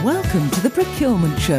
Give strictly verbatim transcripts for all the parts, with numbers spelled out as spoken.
Welcome to the Procurement Show.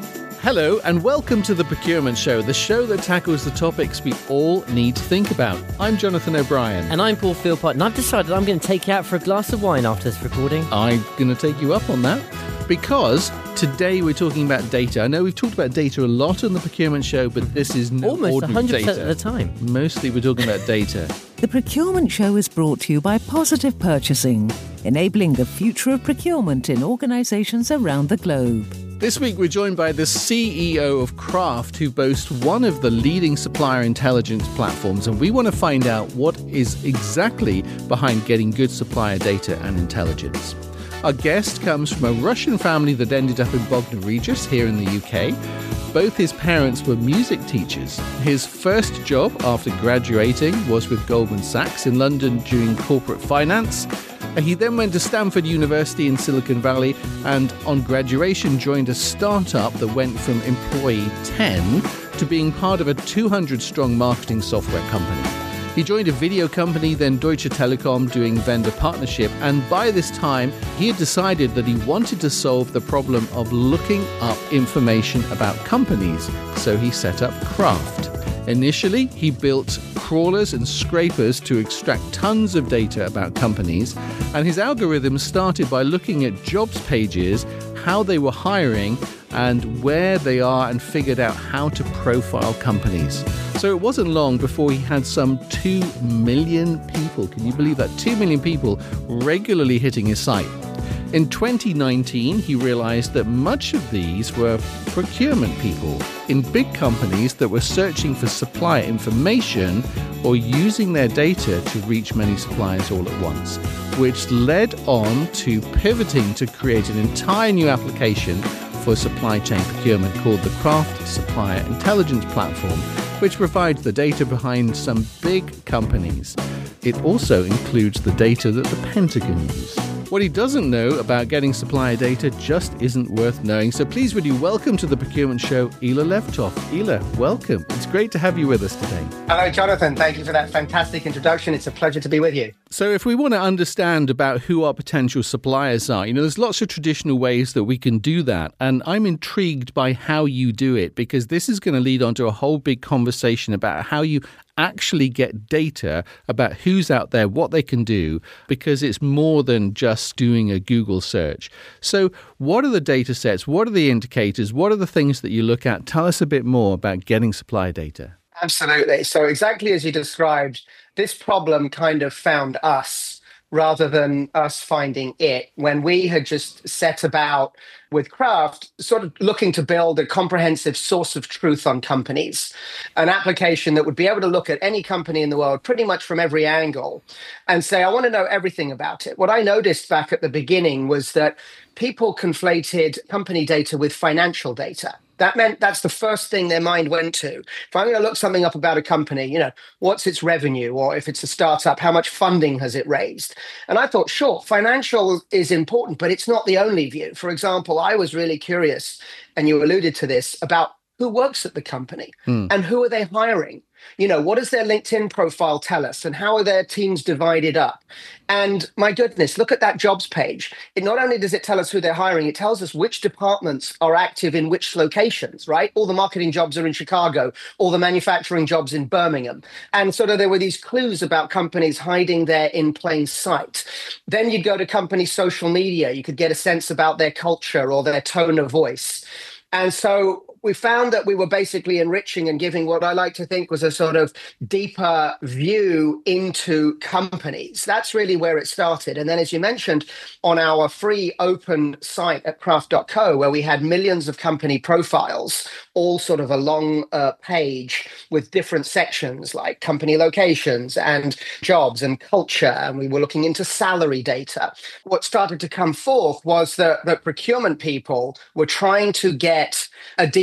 Hello and welcome to the Procurement Show, the show that tackles the topics we all need to think about. I'm Jonathan O'Brien. And I'm Paul Philpott, and I've decided I'm going to take you out for a glass of wine after this recording. I'm going to take you up on that because today we're talking about data. I know we've talked about data a lot on the Procurement Show, but this is no Almost ordinary one hundred percent data. of the time. Mostly we're talking about data. The Procurement Show is brought to you by Positive Purchasing, enabling the future of procurement in organisations around the globe. This week we're joined by the C E O of Kraft, who boasts one of the leading supplier intelligence platforms, and we want to find out what is exactly behind getting good supplier data and intelligence. Our guest comes from a Russian family that ended up in Bognor Regis here in the U K. Both his parents were music teachers. His first job after graduating was with Goldman Sachs in London doing corporate finance. He then went to Stanford University in Silicon Valley and on graduation joined a startup that went from employee ten to being part of a two hundred strong marketing software company. He joined a video company, then Deutsche Telekom, doing vendor partnership, and by this time he had decided that he wanted to solve the problem of looking up information about companies, so he set up Kraft. Initially, he built crawlers and scrapers to extract tons of data about companies, and his algorithm started by looking at jobs pages, how they were hiring, and where they are, and figured out how to profile companies. So it wasn't long before he had some two million people, can you believe that? two million people regularly hitting his site. In twenty nineteen, he realized that much of these were procurement people in big companies that were searching for supplier information or using their data to reach many suppliers all at once, which led on to pivoting to create an entire new application for supply chain procurement called the Kraft Supplier Intelligence Platform, which provides the data behind some big companies. It also includes the data that the Pentagon use. What he doesn't know about getting supplier data just isn't worth knowing. So please would you welcome to the Procurement Show, Ila Levtov. Ila, welcome. It's great to have you with us today. Hello, Jonathan. Thank you for that fantastic introduction. It's a pleasure to be with you. So if we want to understand about who our potential suppliers are, you know, there's lots of traditional ways that we can do that. And I'm intrigued by how you do it, because this is going to lead on to a whole big conversation about how you actually get data about who's out there, what they can do, because it's more than just doing a Google search. So what are the data sets? What are the indicators? What are the things that you look at? Tell us a bit more about getting supplier data. Absolutely. So exactly as you described, this problem kind of found us rather than us finding it, when we had just set about with Kraft, sort of looking to build a comprehensive source of truth on companies, an application that would be able to look at any company in the world pretty much from every angle and say, I want to know everything about it. What I noticed back at the beginning was that people conflated company data with financial data. That meant that's the first thing their mind went to. If I'm going to look something up about a company, you know, what's its revenue? Or if it's a startup, how much funding has it raised? And I thought, sure, financial is important, but it's not the only view. For example, I was really curious, and you alluded to this, about who works at the company mm. and who are they hiring? You know, what does their LinkedIn profile tell us, and how are their teams divided up? And my goodness, look at that jobs page. It not only does it tell us who they're hiring, it tells us which departments are active in which locations, right? All the marketing jobs are in Chicago, all the manufacturing jobs in Birmingham. And sort of there were these clues about companies hiding there in plain sight. Then you'd go to company social media. You could get a sense about their culture or their tone of voice. And so we found that we were basically enriching and giving what I like to think was a sort of deeper view into companies. That's really where it started. And then, as you mentioned, on our free open site at kraft dot co, where we had millions of company profiles, all sort of a long uh, page with different sections like company locations and jobs and culture. And we were looking into salary data. What started to come forth was that, that procurement people were trying to get a deep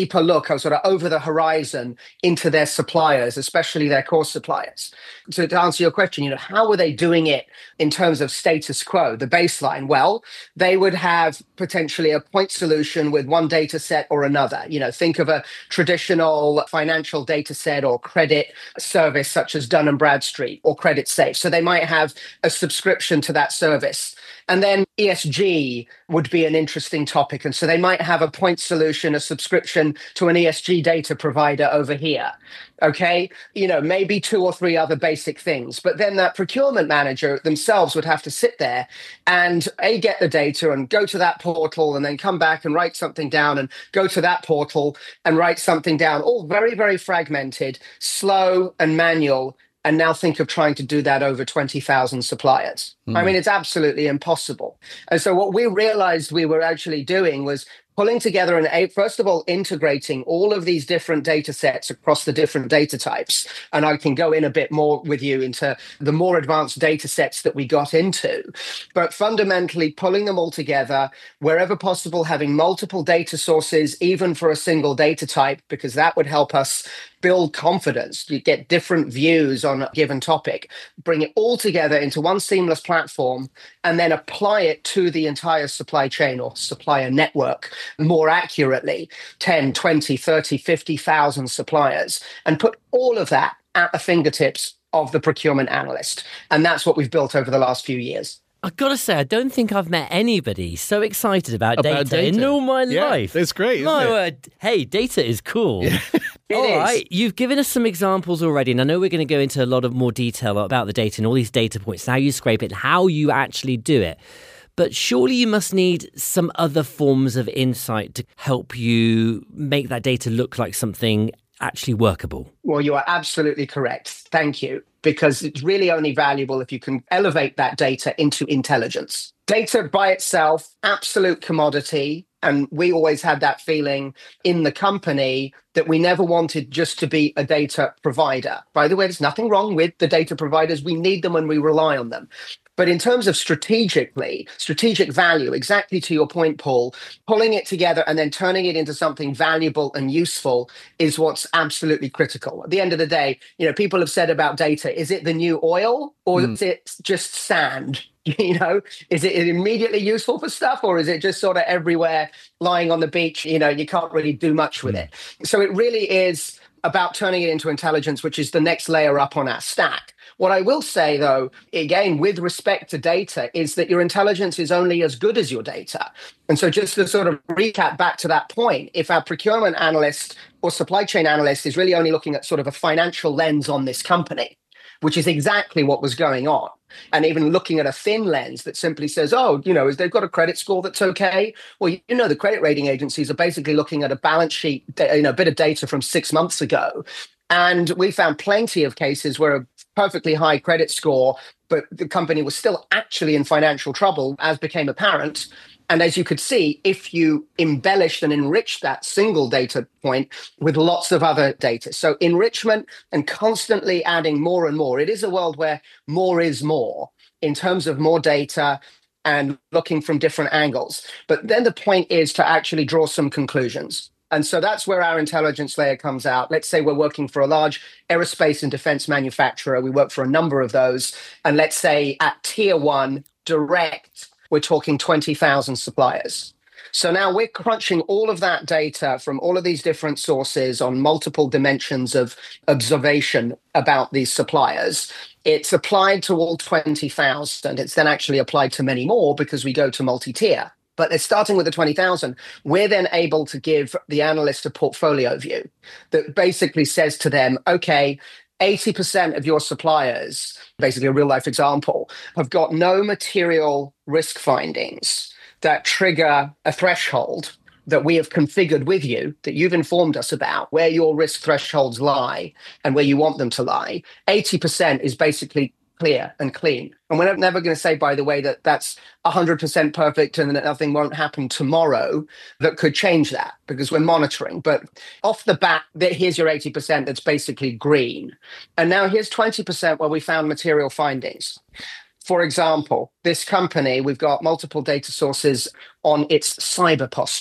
deeper look, or sort of over the horizon into their suppliers, especially their core suppliers. So to answer your question, you know, how were they doing it in terms of status quo, the baseline? Well, they would have potentially a point solution with one data set or another. You know, think of a traditional financial data set or credit service such as Dun and Bradstreet or Credit Safe. So they might have a subscription to that service. And then E S G would be an interesting topic. And so they might have a point solution, a subscription to an E S G data provider over here. Okay, you know, maybe two or three other basic things. But then that procurement manager themselves would have to sit there and A, get the data and go to that portal and then come back and write something down and go to that portal and write something down, all very, very fragmented, slow and manual. And now think of trying to do that over twenty thousand suppliers. Mm. I mean, it's absolutely impossible. And so what we realized we were actually doing was pulling together and, first of all, integrating all of these different data sets across the different data types. And I can go in a bit more with you into the more advanced data sets that we got into. But fundamentally, pulling them all together, wherever possible, having multiple data sources, even for a single data type, because that would help us build confidence. You get different views on a given topic, bring it all together into one seamless platform, and then apply it to the entire supply chain or supplier network more accurately, ten, twenty, thirty, fifty thousand suppliers, and put all of that at the fingertips of the procurement analyst. And that's what we've built over the last few years. I've got to say, I don't think I've met anybody so excited about, about data, data in all my yeah, life. That's great, isn't my it? word. Hey, data is cool. Yeah. It all is. right, you've given us some examples already, and I know we're going to go into a lot of more detail about the data and all these data points, how you scrape it, how you actually do it. But surely you must need some other forms of insight to help you make that data look like something actually workable. Well, you are absolutely correct. Thank you. Because it's really only valuable if you can elevate that data into intelligence. Data by itself, absolute commodity. And we always had that feeling in the company that we never wanted just to be a data provider. By the way, there's nothing wrong with the data providers. We need them and we rely on them. But in terms of strategically, strategic value, exactly to your point, Paul, pulling it together and then turning it into something valuable and useful is what's absolutely critical. At the end of the day, you know, people have said about data, is it the new oil or mm. is it just sand? You know, is it immediately useful for stuff or is it just sort of everywhere lying on the beach? You know, you can't really do much with mm. it. So it really is about turning it into intelligence, which is the next layer up on our stack. What I will say, though, again, with respect to data, is that your intelligence is only as good as your data. And so just to sort of recap back to that point, if our procurement analyst or supply chain analyst is really only looking at sort of a financial lens on this company, which is exactly what was going on, and even looking at a thin lens that simply says, oh, you know, is they've got a credit score that's okay. Well, you know, the credit rating agencies are basically looking at a balance sheet, you know, a bit of data from six months ago. And we found plenty of cases where a perfectly high credit score, but the company was still actually in financial trouble, as became apparent. And as you could see, if you embellished and enriched that single data point with lots of other data. So enrichment and constantly adding more and more. It is a world where more is more in terms of more data and looking from different angles. But then the point is to actually draw some conclusions. And so that's where our intelligence layer comes out. Let's say we're working for a large aerospace and defense manufacturer. We work for a number of those. And let's say at tier one, direct, we're talking twenty thousand suppliers. So now we're crunching all of that data from all of these different sources on multiple dimensions of observation about these suppliers. It's applied to all twenty thousand. It's then actually applied to many more because we go to multi-tier. But they're starting with the twenty thousand. We're then able to give the analyst a portfolio view that basically says to them, okay, eighty percent of your suppliers, basically a real life example, have got no material risk findings that trigger a threshold that we have configured with you, that you've informed us about, where your risk thresholds lie and where you want them to lie. eighty percent is basically clear and clean. And we're never going to say, by the way, that that's one hundred percent perfect and that nothing won't happen tomorrow that could change that because we're monitoring. But off the bat, here's your eighty percent that's basically green. And now here's twenty percent where we found material findings. For example, this company, we've got multiple data sources on its cyber posture.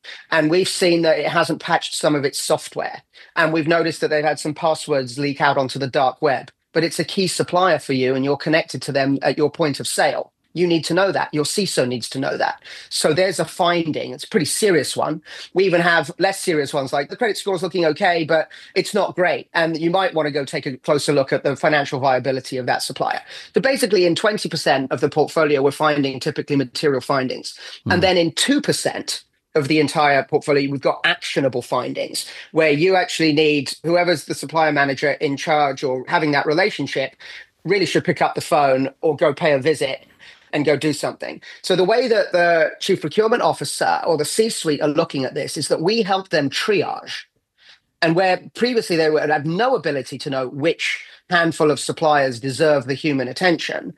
And we've seen that it hasn't patched some of its software. And we've noticed that they've had some passwords leak out onto the dark web. But it's a key supplier for you and you're connected to them at your point of sale. You need to know that. Your C I S O needs to know that. So there's a finding. It's a pretty serious one. We even have less serious ones like the credit score is looking okay, but it's not great. And you might want to go take a closer look at the financial viability of that supplier. So basically in twenty percent of the portfolio, we're finding typically material findings. Mm. And then in two percent of the entire portfolio, we've got actionable findings where you actually need whoever's the supplier manager in charge or having that relationship really should pick up the phone or go pay a visit and go do something. So the way that the chief procurement officer or the C-suite are looking at this is that we help them triage. And where previously they would have no ability to know which handful of suppliers deserve the human attention,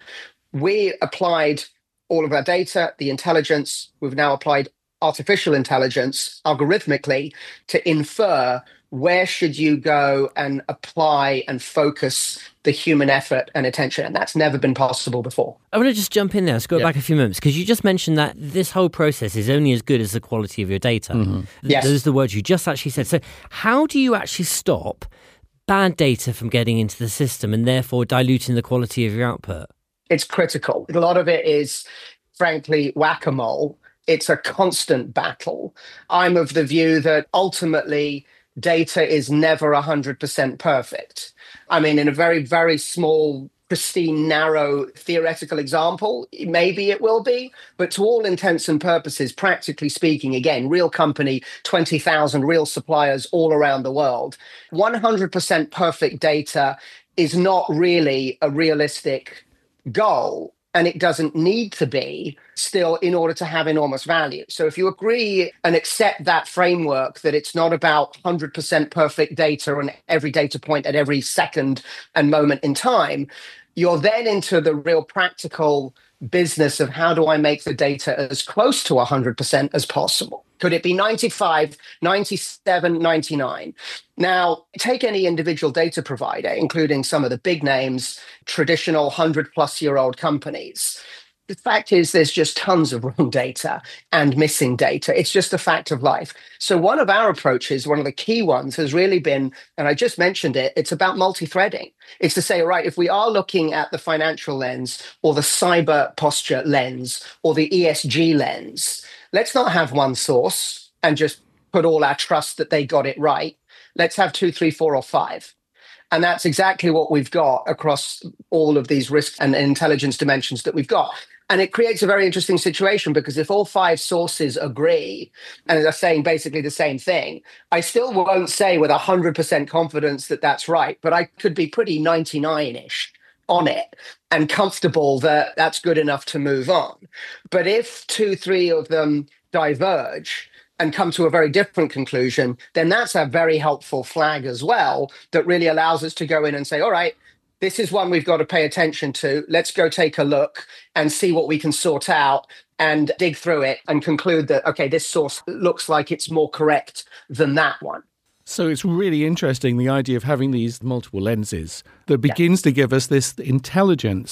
we applied all of our data, the intelligence. We've now applied artificial intelligence algorithmically to infer where should you go and apply and focus the human effort and attention. And that's never been possible before. I want to just jump in there. Let's go yeah. back a few moments, because you just mentioned that this whole process is only as good as the quality of your data. Mm-hmm. Yes. Those are the words you just actually said. So how do you actually stop bad data from getting into the system and therefore diluting the quality of your output? It's critical. A lot of it is, frankly, whack-a-mole. It's a constant battle. I'm of the view that ultimately data is never one hundred percent perfect. I mean, in a very, very small, pristine, narrow theoretical example, maybe it will be. But to all intents and purposes, practically speaking, again, real company, twenty thousand real suppliers all around the world, one hundred percent perfect data is not really a realistic goal. And it doesn't need to be still in order to have enormous value. So if you agree and accept that framework that it's not about one hundred percent perfect data on every data point at every second and moment in time, you're then into the real practical business of how do I make the data as close to one hundred percent as possible? Could it be ninety-five, ninety-seven, ninety-nine? Now, take any individual data provider, including some of the big names, traditional one hundred plus year old companies. The fact is there's just tons of wrong data and missing data. It's just a fact of life. So one of our approaches, one of the key ones has really been, and I just mentioned it, it's about multi-threading. It's to say, right, if we are looking at the financial lens or the cyber posture lens or the E S G lens, let's not have one source and just put all our trust that they got it right. Let's have two, three, four, or five. And that's exactly what we've got across all of these risk and intelligence dimensions that we've got. And it creates a very interesting situation because if all five sources agree and are saying basically the same thing, I still won't say with one hundred percent confidence that that's right, but I could be pretty ninety-nine-ish on it and comfortable that that's good enough to move on. But if two, three of them diverge and come to a very different conclusion, then that's a very helpful flag as well that really allows us to go in and say, all right, this is one we've got to pay attention to. Let's go take a look and see what we can sort out and dig through it and conclude that, okay, this source looks like it's more correct than that one. So it's really interesting, the idea of having these multiple lenses that begins yeah. to give us this intelligence.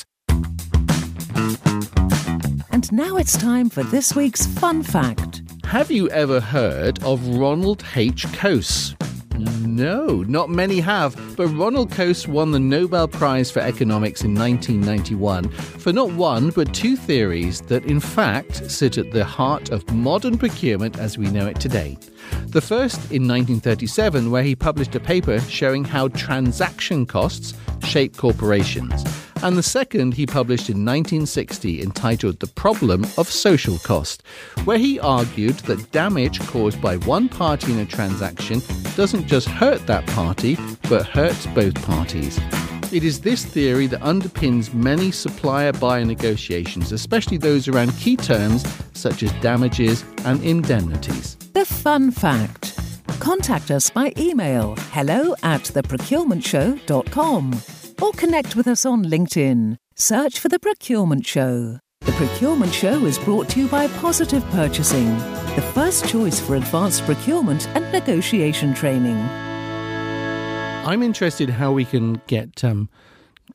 And now it's time for this week's fun fact. Have you ever heard of Ronald H. Coase? No, not many have, but Ronald Coase won the Nobel Prize for Economics in nineteen ninety-one for not one, but two theories that in fact sit at the heart of modern procurement as we know it today. The first in nineteen thirty-seven, where he published a paper showing how transaction costs shape corporations. And the second he published in nineteen sixty, entitled The Problem of Social Cost, where he argued that damage caused by one party in a transaction doesn't just hurt that party, but hurts both parties. It is this theory that underpins many supplier-buyer negotiations, especially those around key terms such as damages and indemnities. The fun fact. Contact us by email hello at the procurement show dot com or connect with us on LinkedIn. Search for The Procurement Show. The Procurement Show is brought to you by Positive Purchasing, the first choice for advanced procurement and negotiation training. I'm interested how we can get um, deep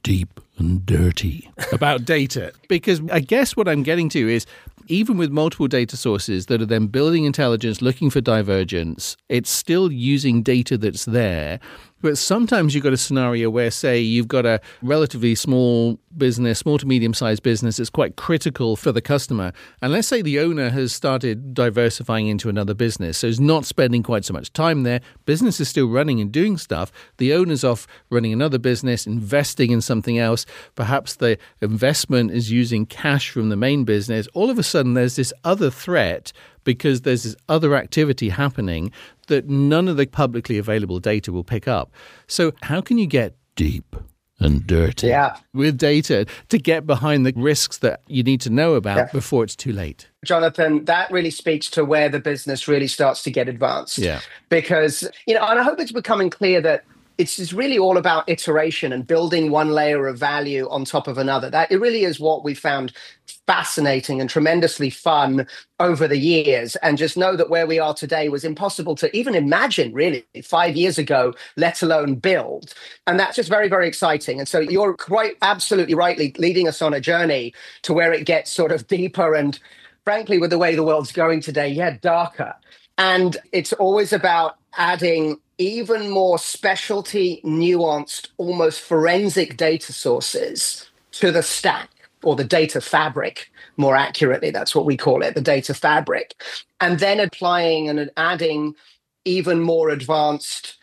and dirty about data. Because I guess what I'm getting to is, even with multiple data sources that are then building intelligence, looking for divergence, it's still using data that's there. But sometimes you've got a scenario where, say, you've got a relatively small business, small to medium-sized business that's quite critical for the customer. And let's say the owner has started diversifying into another business, so is not spending quite so much time there. Business is still running and doing stuff. The owner's off running another business, investing in something else. Perhaps the investment is using cash from the main business. All of a sudden, there's this other threat because there's this other activity happening that none of the publicly available data will pick up. So how can you get deep and dirty yeah. with data to get behind the risks that you need to know about yeah. before it's too late? Jonathan, that really speaks to where the business really starts to get advanced. Yeah. Because, you know, and I hope it's becoming clear that it's just really all about iteration and building one layer of value on top of another. That it really is what we found fascinating and tremendously fun over the years. And just know that where we are today was impossible to even imagine really five years ago, let alone build. And that's just very, very exciting. And so you're quite absolutely rightly leading us on a journey to where it gets sort of deeper and, frankly, with the way the world's going today, yeah, darker. And it's always about adding even more specialty, nuanced, almost forensic data sources to the stack, or the data fabric, more accurately. That's what we call it, the data fabric. And then applying and adding even more advanced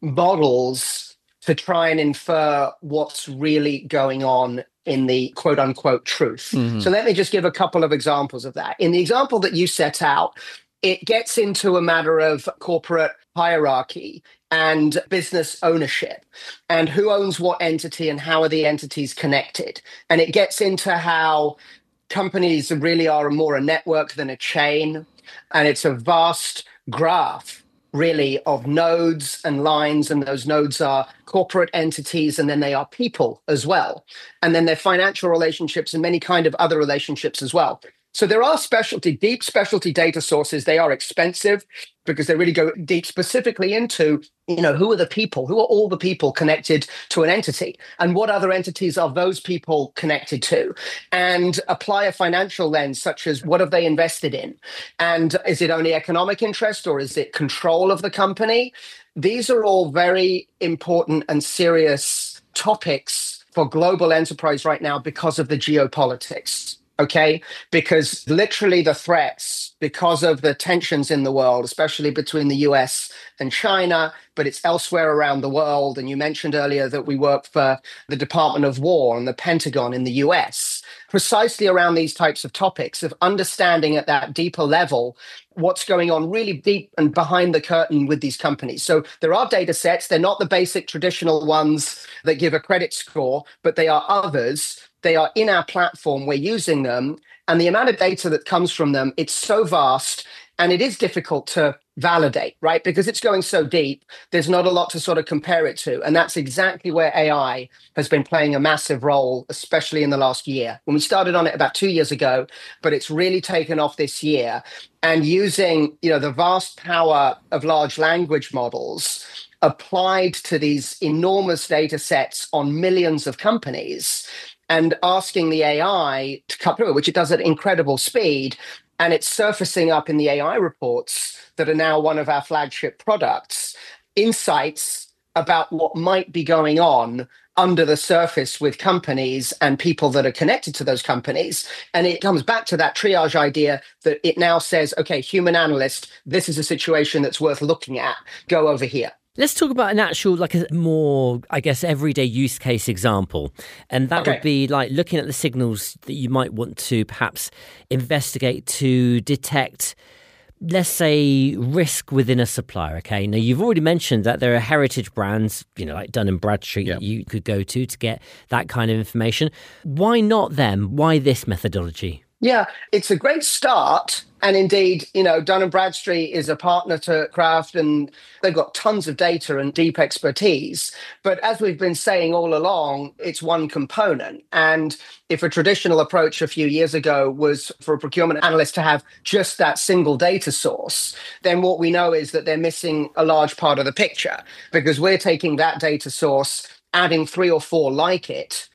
models to try and infer what's really going on in the quote unquote truth. Mm-hmm. So let me just give a couple of examples of that. In the example that you set out, it gets into a matter of corporate hierarchy and business ownership and who owns what entity and how are the entities connected. And it gets into how companies really are more a network than a chain. And it's a vast graph, really, of nodes and lines. And those nodes are corporate entities, and then they are people as well. And then their financial relationships and many kind of other relationships as well. So there are specialty, deep specialty data sources. They are expensive because they really go deep specifically into, you know, who are the people? Who are all the people connected to an entity? And what other entities are those people connected to? And apply a financial lens, such as what have they invested in? And is it only economic interest or is it control of the company? These are all very important and serious topics for global enterprise right now because of the geopolitics. Okay, because literally the threats, because of the tensions in the world, especially between the U S and China, but it's elsewhere around the world. And you mentioned earlier that we work for the Department of War and the Pentagon in the U S, precisely around these types of topics of understanding at that deeper level what's going on really deep and behind the curtain with these companies. So there are data sets. They're not the basic traditional ones that give a credit score, but they are others. They are in our platform, we're using them, and the amount of data that comes from them, it's so vast, and it is difficult to validate, right? Because it's going so deep, there's not a lot to sort of compare it to. And that's exactly where A I has been playing a massive role, especially in the last year. When we started on it about two years ago, but it's really taken off this year. And using, you know, the vast power of large language models applied to these enormous data sets on millions of companies, and asking the A I to cut through it, which it does at incredible speed. And it's surfacing up in the A I reports that are now one of our flagship products, insights about what might be going on under the surface with companies and people that are connected to those companies. And it comes back to that triage idea that it now says, okay, human analyst, this is a situation that's worth looking at. Go over here. Let's talk about an actual, like a more, I guess, everyday use case example. And that okay. would be like looking at the signals that you might want to perhaps investigate to detect, let's say, risk within a supplier. Okay. Now, you've already mentioned that there are heritage brands, you know, like Dun and Bradstreet yep. that you could go to to get that kind of information. Why not them? Why this methodology? Yeah, it's a great start. And indeed, you know, Dun and Bradstreet is a partner to Kraft, and they've got tons of data and deep expertise. But as we've been saying all along, it's one component. And if a traditional approach a few years ago was for a procurement analyst to have just that single data source, then what we know is that they're missing a large part of the picture, because we're taking that data source, adding three or four like it,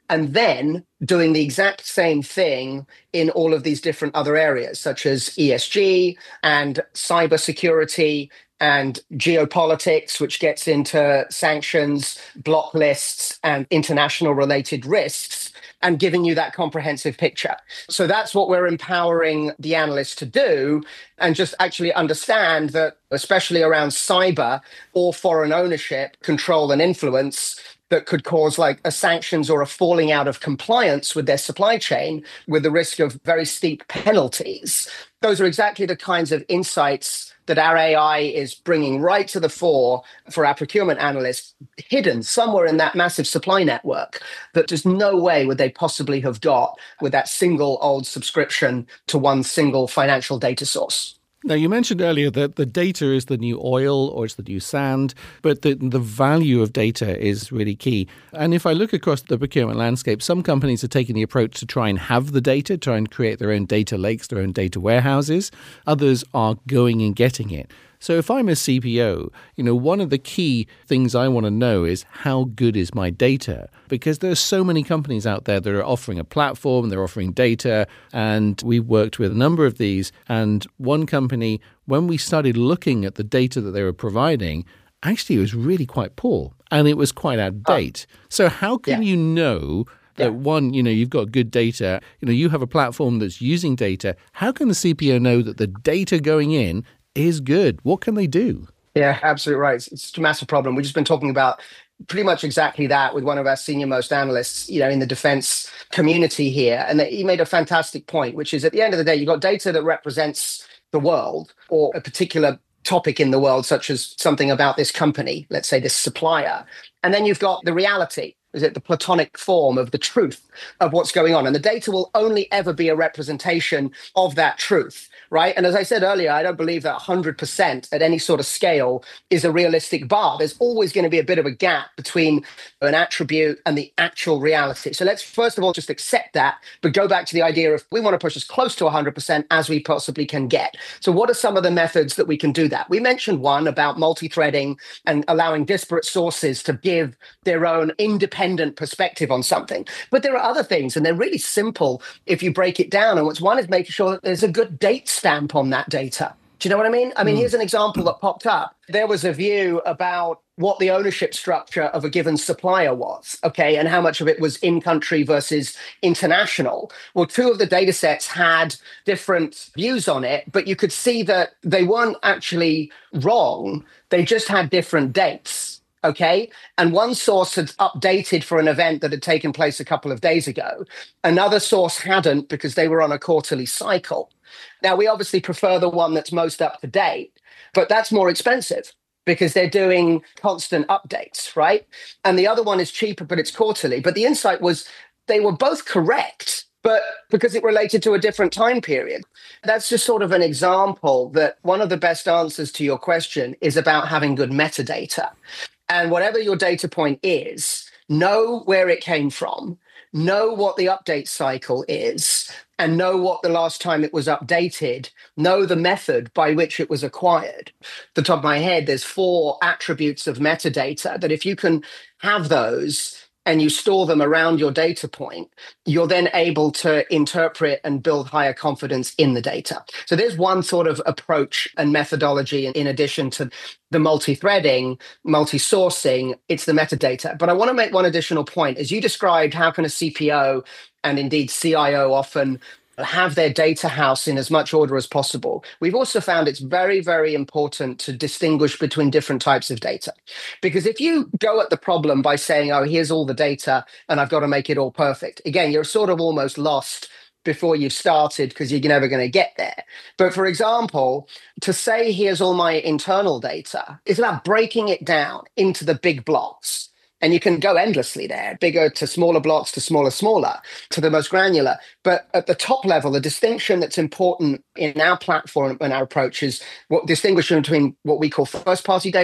and then doing the exact same thing in all of these different other areas, such as E S G and cybersecurity and geopolitics, which gets into sanctions, block lists, and international related risks, and giving you that comprehensive picture. So that's what we're empowering the analysts to do, and just actually understand that, especially around cyber or foreign ownership, control and influence, that could cause like a sanctions or a falling out of compliance with their supply chain with the risk of very steep penalties. Those are exactly the kinds of insights that our A I is bringing right to the fore for our procurement analysts, hidden somewhere in that massive supply network that there's no way would they possibly have got with that single old subscription to one single financial data source. Now, you mentioned earlier that the data is the new oil or it's the new sand, but the, the value of data is really key. And if I look across the procurement landscape, some companies are taking the approach to try and have the data, try and create their own data lakes, their own data warehouses. Others are going and getting it. So if I'm a C P O, you know, one of the key things I want to know is how good is my data? Because there are so many companies out there that are offering a platform, they're offering data, and we've worked with a number of these. And one company, when we started looking at the data that they were providing, actually it was really quite poor and it was quite out of date. Oh. So how can yeah. you know that, yeah. one, you know, you've got good data, you know, you have a platform that's using data. How can the C P O know that the data going in is good? What can they do? Yeah, absolutely right. It's, it's a massive problem. We've just been talking about pretty much exactly that with one of our senior most analysts, you know, in the defense community here. And he made a fantastic point, which is at the end of the day, you've got data that represents the world or a particular topic in the world, such as something about this company, let's say this supplier. And then you've got the reality. Is it the platonic form of the truth of what's going on? And the data will only ever be a representation of that truth, right? And as I said earlier, I don't believe that one hundred percent at any sort of scale is a realistic bar. There's always going to be a bit of a gap between an attribute and the actual reality. So let's first of all just accept that, but go back to the idea of we want to push as close to one hundred percent as we possibly can get. So what are some of the methods that we can do that? We mentioned one about multi-threading and allowing disparate sources to give their own independent perspective on something. But there are other things, and they're really simple if you break it down. And what's one is making sure that there's a good date stamp on that data. Do you know what I mean? I mean, mm. here's an example that popped up. There was a view about what the ownership structure of a given supplier was, okay, and how much of it was in-country versus international. Well, two of the data sets had different views on it, but you could see that they weren't actually wrong. They just had different dates. Okay. And one source had updated for an event that had taken place a couple of days ago. Another source hadn't because they were on a quarterly cycle. Now, we obviously prefer the one that's most up to date, but that's more expensive because they're doing constant updates, right? And the other one is cheaper, but it's quarterly. But the insight was they were both correct, but because it related to a different time period. That's just sort of an example that one of the best answers to your question is about having good metadata. And whatever your data point is, know where it came from, know what the update cycle is, and know what the last time it was updated, know the method by which it was acquired. At the top of my head, there's four attributes of metadata that if you can have those and you store them around your data point, you're then able to interpret and build higher confidence in the data. So there's one sort of approach and methodology in addition to the multi-threading, multi-sourcing, it's the metadata. But I want to make one additional point. As you described, how can a C P O and indeed C I O often have their data house in as much order as possible. We've also found it's very, very important to distinguish between different types of data. Because if you go at the problem by saying, oh, here's all the data and I've got to make it all perfect, again, you're sort of almost lost before you've started because you're never going to get there. But for example, to say, here's all my internal data, it's about breaking it down into the big blocks. And you can go endlessly there, bigger to smaller blocks, to smaller, smaller, to the most granular. But at the top level, the distinction that's important in our platform and our approach is what distinguishing between what we call first-party data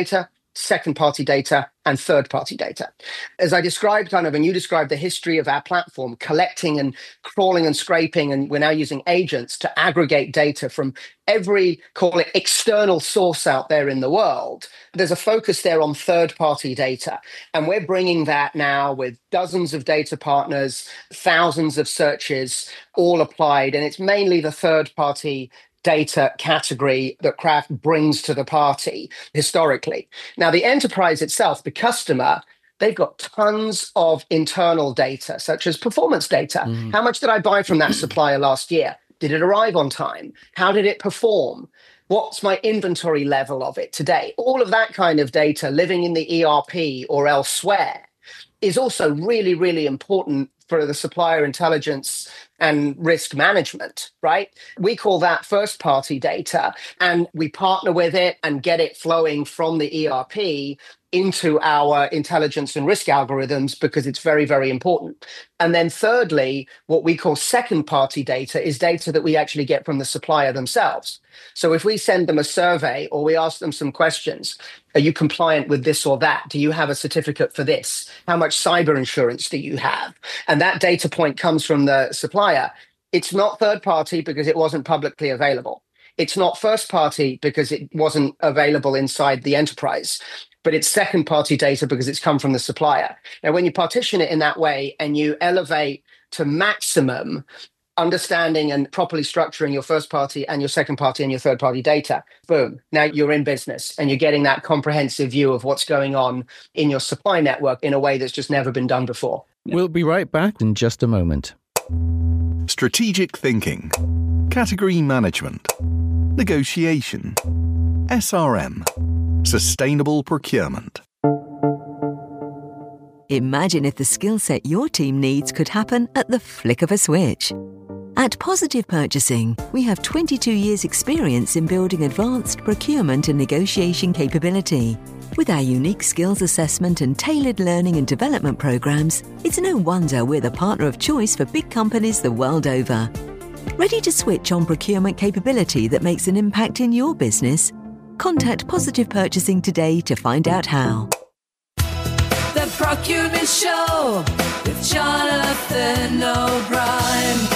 second-party data, and third-party data. As I described kind of, and you described the history of our platform, collecting and crawling and scraping, and we're now using agents to aggregate data from every, call it, external source out there in the world. There's a focus there on third-party data. And we're bringing that now with dozens of data partners, thousands of searches, all applied. And it's mainly the third-party data category that Kraft brings to the party historically. Now, the enterprise itself, the customer, they've got tons of internal data, such as performance data. Mm. How much did I buy from that supplier last year? Did it arrive on time? How did it perform? What's my inventory level of it today? All of that kind of data living in the E R P or elsewhere is also really, really important for the supplier intelligence and risk management, right? We call that first-party data, and we partner with it and get it flowing from the E R P into our intelligence and risk algorithms because it's very, very important. And then thirdly, what we call second-party data is data that we actually get from the supplier themselves. So if we send them a survey or we ask them some questions, are you compliant with this or that? Do you have a certificate for this? How much cyber insurance do you have? And that data point comes from the supplier. It's not third-party because it wasn't publicly available. It's not first-party because it wasn't available inside the enterprise. But it's second-party data because it's come from the supplier. Now, when you partition it in that way and you elevate to maximum understanding and properly structuring your first-party and your second-party and your third-party data, boom, now you're in business and you're getting that comprehensive view of what's going on in your supply network in a way that's just never been done before. We'll be right back in just a moment. Strategic thinking, category management, negotiation, S R M, sustainable procurement. Imagine if the skill set your team needs could happen at the flick of a switch. At Positive Purchasing, we have twenty-two years' experience in building advanced procurement and negotiation capability. With our unique skills assessment and tailored learning and development programs, it's no wonder we're the partner of choice for big companies the world over. Ready to switch on procurement capability that makes an impact in your business? Contact Positive Purchasing today to find out how. The Procurement Show with Jonathan O'Brien.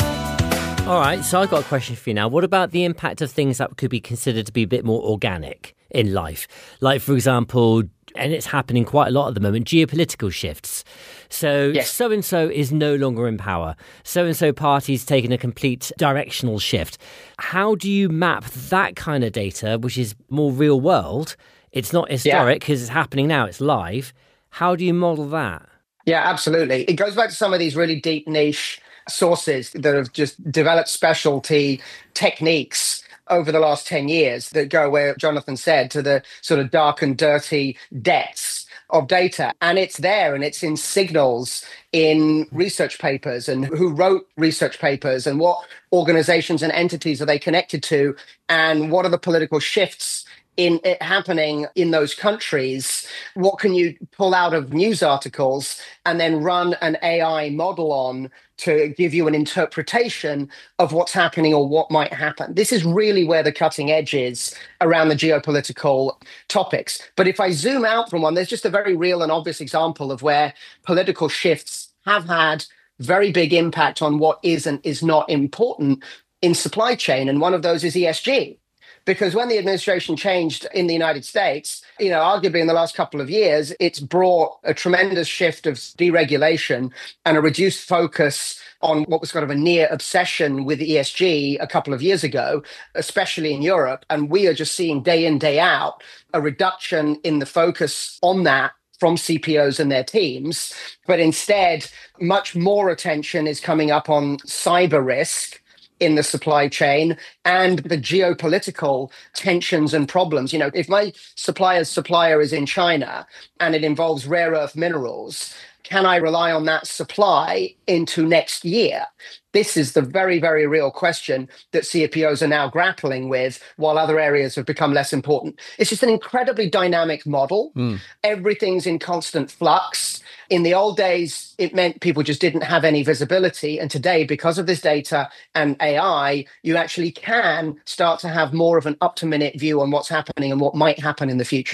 All right, so I've got a question for you now. What about the impact of things that could be considered to be a bit more organic in life? Like, for example, and it's happening quite a lot at the moment, geopolitical shifts. So yes. So-and-so is no longer in power. So-and-so party's taken a complete directional shift. How do you map that kind of data, which is more real world? It's not historic because yeah. it's happening now, it's live. How do you model that? Yeah, absolutely. It goes back to some of these really deep niche sources that have just developed specialty techniques over the last ten years that go where Jonathan said to the sort of dark and dirty depths of data. And it's there and it's in signals in research papers and who wrote research papers and what organizations and entities are they connected to and what are the political shifts in it happening in those countries. What can you pull out of news articles and then run an A I model on to give you an interpretation of what's happening or what might happen? This is really where the cutting edge is around the geopolitical topics. But if I zoom out from one, there's just a very real and obvious example of where political shifts have had very big impact on what is and is not important in supply chain. And one of those is E S G. Because when the administration changed in the United States, you know, arguably in the last couple of years, it's brought a tremendous shift of deregulation and a reduced focus on what was kind of a near obsession with E S G a couple of years ago, especially in Europe. And we are just seeing day in, day out, a reduction in the focus on that from C P Os and their teams. But instead, much more attention is coming up on cyber risk in the supply chain and the geopolitical tensions and problems. You know, if my supplier's supplier is in China and it involves rare earth minerals, can I rely on that supply into next year? This is the very, very real question that C P Os are now grappling with while other areas have become less important. It's just an incredibly dynamic model. Mm. Everything's in constant flux. In the old days, it meant people just didn't have any visibility. And today, because of this data and A I, you actually can start to have more of an up-to-minute view on what's happening and what might happen in the future.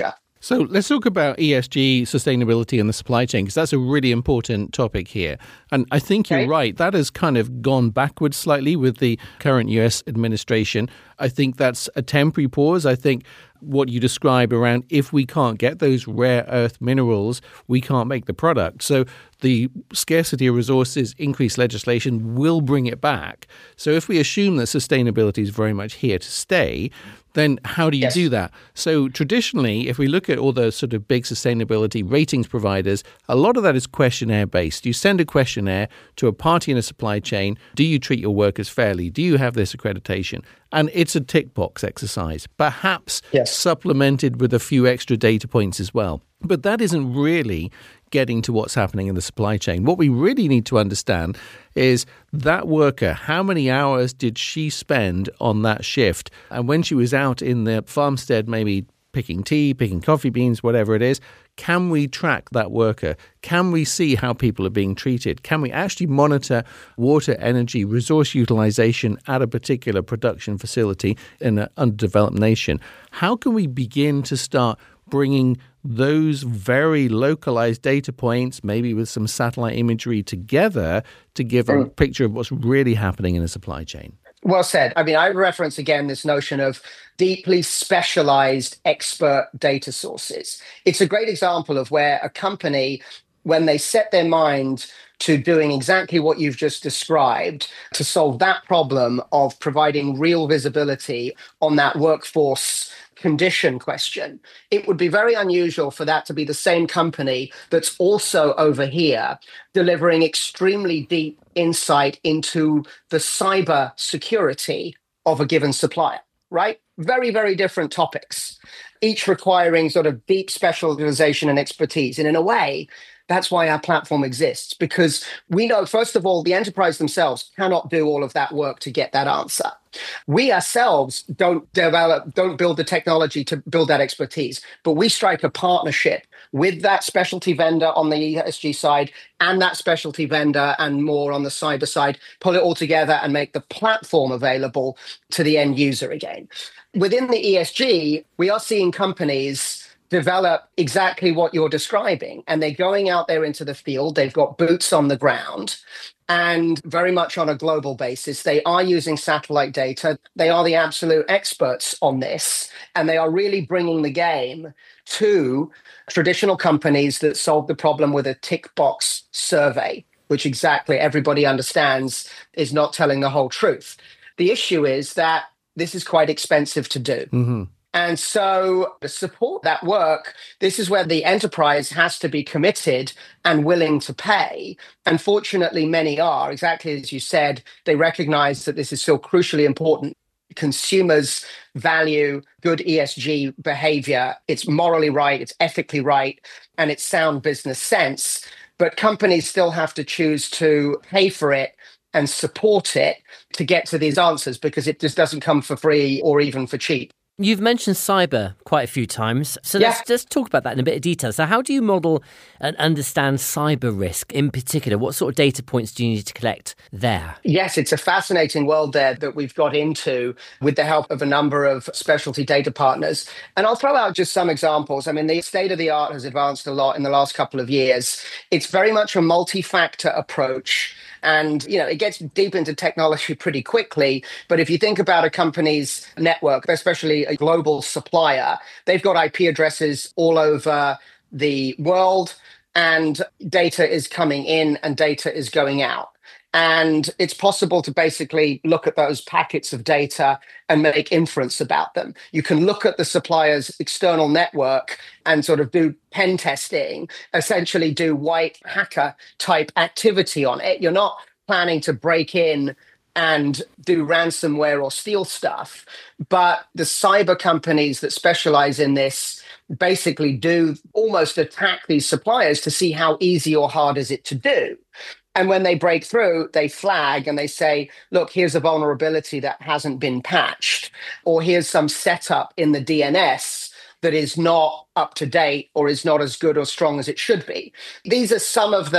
So let's talk about E S G, sustainability and the supply chain, because that's a really important topic here. And I think you're okay. right. That has kind of gone backwards slightly with the current U S administration. I think that's a temporary pause. I think what you describe around if we can't get those rare earth minerals, we can't make the product. So the scarcity of resources, increased legislation will bring it back. So if we assume that sustainability is very much here to stay, then how do you yes. do that? So traditionally, if we look at all the sort of big sustainability ratings providers, a lot of that is questionnaire based. You send a questionnaire to a party in a supply chain. Do you treat your workers fairly? Do you have this accreditation? And it's a tick box exercise, perhaps yes. supplemented with a few extra data points as well. But that isn't really getting to what's happening in the supply chain. What we really need to understand is that worker, how many hours did she spend on that shift? And when she was out in the farmstead, maybe picking tea, picking coffee beans, whatever it is, can we track that worker? Can we see how people are being treated? Can we actually monitor water, energy, resource utilization at a particular production facility in an underdeveloped nation? How can we begin to start bringing those very localized data points, maybe with some satellite imagery together, to give a Mm. picture of what's really happening in the supply chain? Well said. I mean, I reference again this notion of deeply specialized expert data sources. It's a great example of where a company, when they set their mind to doing exactly what you've just described, to solve that problem of providing real visibility on that workforce condition question, it would be very unusual for that to be the same company that's also over here delivering extremely deep insight into the cyber security of a given supplier, right? Very, very different topics, each requiring sort of deep specialization and expertise. And in a way, that's why our platform exists, because we know, first of all, the enterprise themselves cannot do all of that work to get that answer. We ourselves don't develop, don't build the technology to build that expertise, but we strike a partnership with that specialty vendor on the E S G side and that specialty vendor and more on the cyber side, pull it all together and make the platform available to the end user again. Within the E S G, we are seeing companies develop exactly what you're describing. And they're going out there into the field. They've got boots on the ground and very much on a global basis. They are using satellite data. They are the absolute experts on this. And they are really bringing the game to traditional companies that solve the problem with a tick box survey, which exactly everybody understands is not telling the whole truth. The issue is that this is quite expensive to do. Mm-hmm. And so to support that work, this is where the enterprise has to be committed and willing to pay. Unfortunately, many are. Exactly as you said, they recognize that this is still crucially important. Consumers value good E S G behavior. It's morally right, it's ethically right, and it's sound business sense. But companies still have to choose to pay for it and support it to get to these answers, because it just doesn't come for free or even for cheap. You've mentioned cyber quite a few times, so yeah. let's just talk about that in a bit of detail. So how do you model and understand cyber risk in particular? What sort of data points do you need to collect there? Yes, it's a fascinating world there that we've got into with the help of a number of specialty data partners. And I'll throw out just some examples. I mean, the state of the art has advanced a lot in the last couple of years. It's very much a multi-factor approach. And, you know, it gets deep into technology pretty quickly. But if you think about a company's network, especially a global supplier, they've got I P addresses all over the world, and data is coming in and data is going out. And it's possible to basically look at those packets of data and make inference about them. You can look at the supplier's external network and sort of do pen testing, essentially do white hacker type activity on it. You're not planning to break in and do ransomware or steal stuff, but the cyber companies that specialize in this basically do almost attack these suppliers to see how easy or hard is it to do. And when they break through, they flag and they say, look, here's a vulnerability that hasn't been patched, or here's some setup in the D N S that is not up to date or is not as good or strong as it should be. These are some of the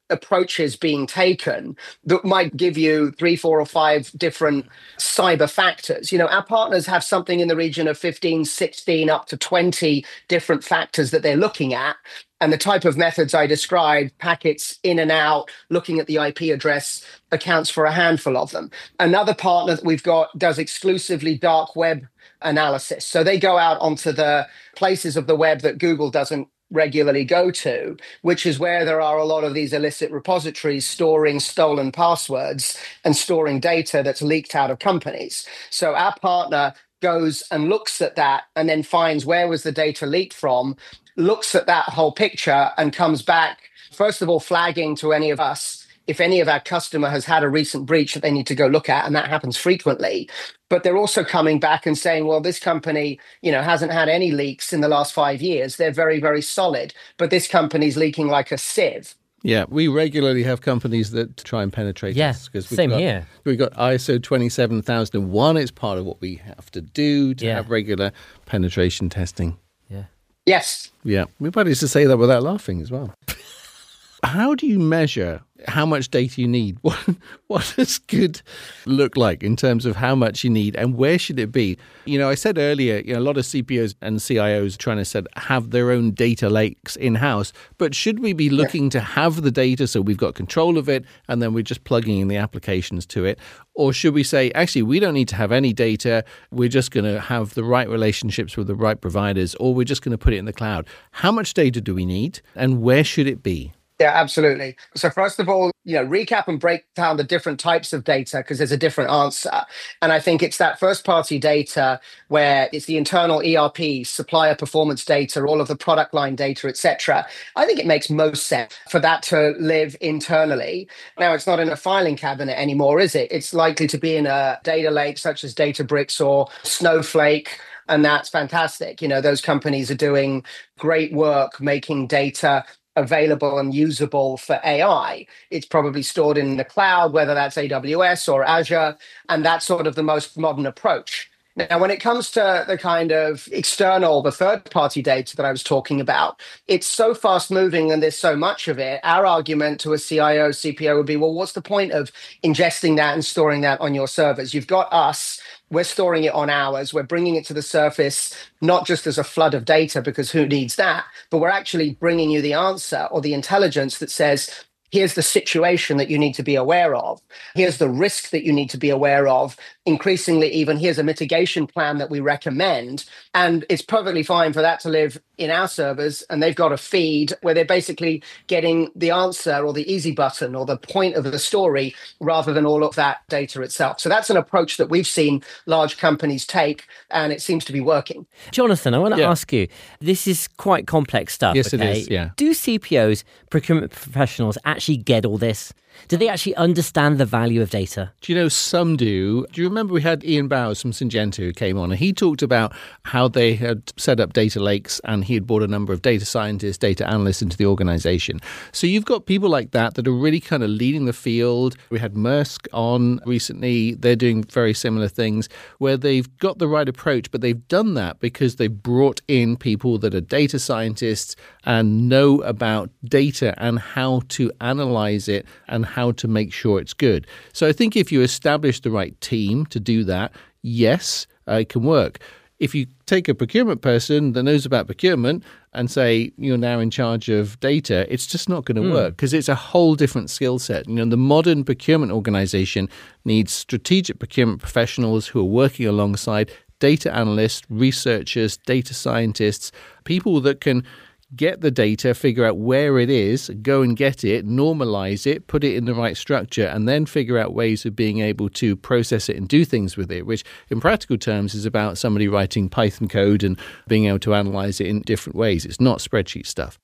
approaches being taken that might give you three, four, or five different cyber factors. You know, our partners have something in the region of fifteen, sixteen, up to twenty different factors that they're looking at. And the type of methods I described, packets in and out, looking at the I P address, accounts for a handful of them. Another partner that we've got does exclusively dark web analysis. So they go out onto the places of the web that Google doesn't regularly go to, which is where there are a lot of these illicit repositories storing stolen passwords and storing data that's leaked out of companies. So our partner goes and looks at that and then finds where was the data leaked from, looks at that whole picture and comes back, first of all, flagging to any of us if any of our customer has had a recent breach that they need to go look at, and that happens frequently. But they're also coming back and saying, well, this company, you know, hasn't had any leaks in the last five years. They're very, very solid. But this company's leaking like a sieve. Yeah, we regularly have companies that try and penetrate yeah, us. Because same got, here. We've got I S O twenty-seven thousand one. It's part of what we have to do to yeah. have regular penetration testing. Yeah. Yes. Yeah, we probably used to say that without laughing as well. How do you measure how much data you need? What, what does good look like in terms of how much you need and where should it be? You know, I said earlier, you know, a lot of C P Os and C I Os trying to set, have their own data lakes in-house, but should we be looking yeah. to have the data so we've got control of it and then we're just plugging in the applications to it? Or should we say, actually, we don't need to have any data, we're just going to have the right relationships with the right providers, or we're just going to put it in the cloud? How much data do we need and where should it be? Yeah, absolutely. So first of all, you know, recap and break down the different types of data because there's a different answer. And I think it's that first party data where it's the internal E R P, supplier performance data, all of the product line data, et cetera. I think it makes most sense for that to live internally. Now, it's not in a filing cabinet anymore, is it? It's likely to be in a data lake such as Databricks or Snowflake. And that's fantastic. You know, those companies are doing great work making data available and usable for A I. It's probably stored in the cloud, whether that's A W S or Azure, and that's sort of the most modern approach. Now, when it comes to the kind of external, the third-party data that I was talking about, it's so fast-moving and there's so much of it. Our argument to a C I O, C P O would be, well, what's the point of ingesting that and storing that on your servers? You've got us. We're storing it on ours. We're bringing it to the surface, not just as a flood of data, because who needs that? But we're actually bringing you the answer or the intelligence that says, here's the situation that you need to be aware of. Here's the risk that you need to be aware of. Increasingly, even here's a mitigation plan that we recommend. And it's perfectly fine for that to live in our servers. And they've got a feed where they're basically getting the answer or the easy button or the point of the story rather than all of that data itself. So that's an approach that we've seen large companies take, and it seems to be working. Jonathan, I want to yeah. ask you, this is quite complex stuff. Yes, okay? it is, yeah. Do C P Os, procurement professionals, actually get all this? Do they actually understand the value of data? Do you know some do? Do you remember we had Ian Bowers from Syngenta who came on and he talked about how they had set up data lakes and he had brought a number of data scientists, data analysts into the organization. So you've got people like that that are really kind of leading the field. We had Maersk on recently. They're doing very similar things where they've got the right approach, but they've done that because they've brought in people that are data scientists and know about data and how to analyze it and how to make sure it's good. So I think if you establish the right team to do that, yes, uh, it can work. If you take a procurement person that knows about procurement and say you're now in charge of data, it's just not going to mm. work because it's a whole different skill set. You know, the modern procurement organization needs strategic procurement professionals who are working alongside data analysts, researchers, data scientists, people that can get the data, figure out where it is, go and get it, normalize it, put it in the right structure, and then figure out ways of being able to process it and do things with it, which in practical terms is about somebody writing Python code and being able to analyze it in different ways. It's not spreadsheet stuff.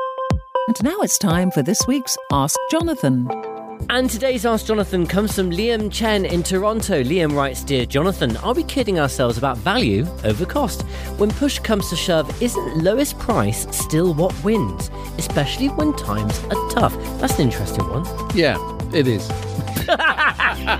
And now it's time for this week's Ask Jonathan. And today's Ask Jonathan comes from Liam Chen in Toronto. Liam writes, Dear Jonathan, are we kidding ourselves about value over cost? When push comes to shove, isn't lowest price still what wins? Especially when times are tough. That's an interesting one. Yeah, it is.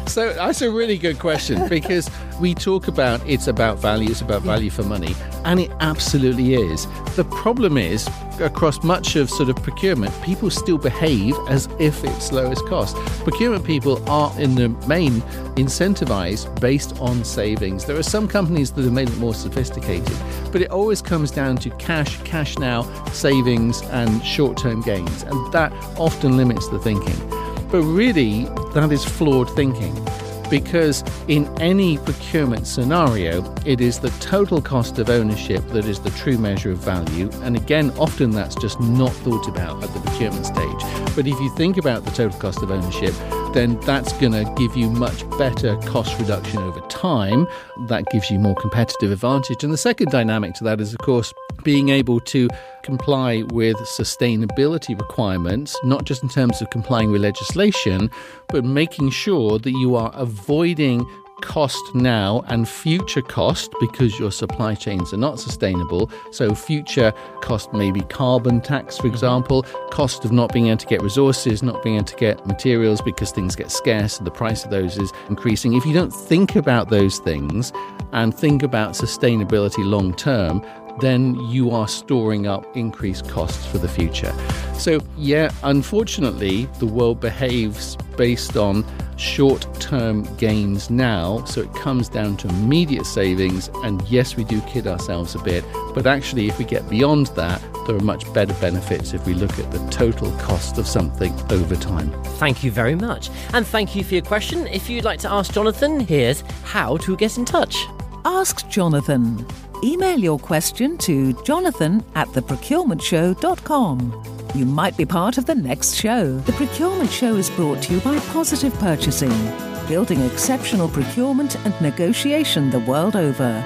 So that's a really good question, because we talk about it's about value, it's about value for money, and it absolutely is. The problem is, across much of sort of procurement, people still behave as if it's lowest cost. Procurement people are in the main incentivized based on savings. There are some companies that have made it more sophisticated, but it always comes down to cash, cash now, savings, and short-term gains, and that often limits the thinking. But really, that is flawed thinking, because in any procurement scenario, it is the total cost of ownership that is the true measure of value. And again, often that's just not thought about at the procurement stage. But if you think about the total cost of ownership, then that's going to give you much better cost reduction over time. That gives you more competitive advantage. And the second dynamic to that is, of course, being able to comply with sustainability requirements, not just in terms of complying with legislation, but making sure that you are avoiding cost now and future cost because your supply chains are not sustainable. So future cost may be carbon tax, for example, cost of not being able to get resources, not being able to get materials because things get scarce and the price of those is increasing. If you don't think about those things and think about sustainability long term, then you are storing up increased costs for the future. So yeah, unfortunately, the world behaves based on short-term gains now, so it comes down to immediate savings, and yes, we do kid ourselves a bit, but actually if we get beyond that, there are much better benefits if we look at the total cost of something over time. Thank you very much. And thank you for your question. If you'd like to ask Jonathan, here's how to get in touch. Ask Jonathan. Email your question to jonathan at the procurement show dot com. You might be part of the next show. The Procurement Show is brought to you by Positive Purchasing, building exceptional procurement and negotiation the world over.